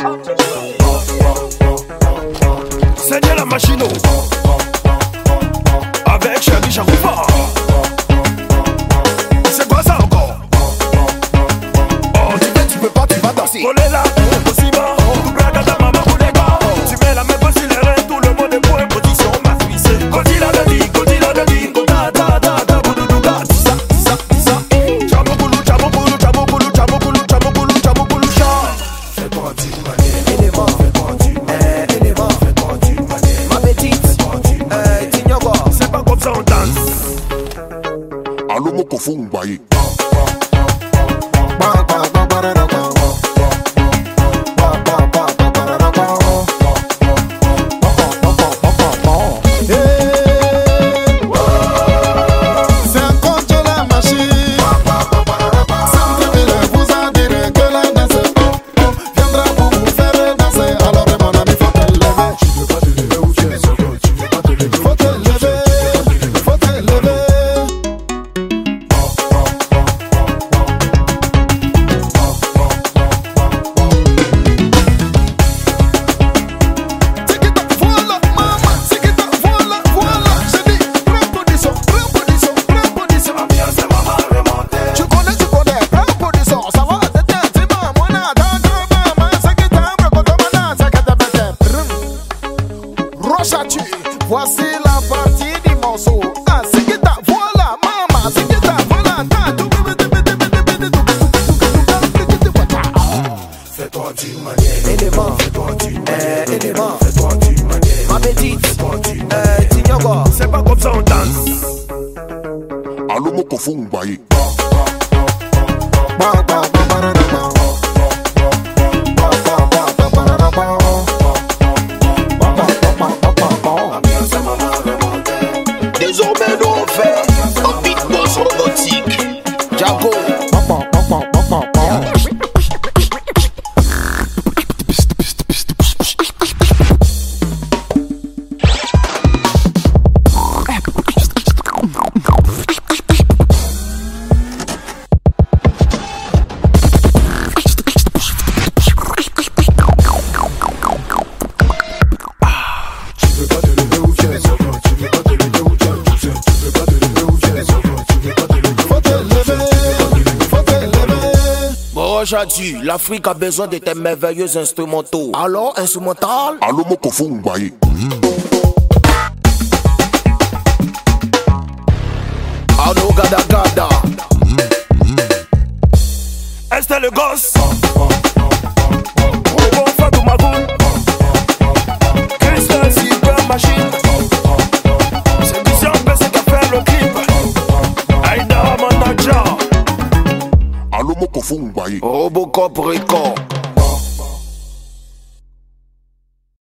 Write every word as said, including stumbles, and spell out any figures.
C'est de la machine avec Chéri Charoupa. C'est quoi ça encore? Oh, tu veux, tu peux pas, tu vas danser. Voler là, aussi bas, tout blague à ta maman pour les gars. Tu mets la main pas sur les reins, tout le monde est pour une position matricée. Continue la vie, continue la vie, ta ta ta ta boudou ta. Tissa, tissa, tissa. Chamopoulou, chamopoulou, chamopoulou, chamopoulou, chamopoulou, chamopoulou, chat. Fais-toi du mané, élément, fais-toi du mané, élément, fais-toi du mané. Ma petite, euh, Tignogo, c'est pas comme ça on danse. Allo moko fumbaye. Voici la partie du morceau. Ah, c'est que ta voilà, maman, c'est que ta voilà, fais-toi du manier, élément, fais-toi du manier, élément, fais-toi du manier. Ma petite, fais-toi du manier, Tignogo, c'est pas comme ça on danse. Allo moko fumbaye. Désormais nous on fait un beatbox robotique. Jago. Aujourd'hui, l'Afrique a besoin de tes merveilleux instrumentaux. Alors, instrumental? Allo moko fumbaye. Allo gada gada. Est-ce le gosse? Obo Fatou Magoun. Crystal Super Machine. C'est Vision P C qui a fait le clip. Aïda Manaja. Allo moko fumbaye. Robocop Record.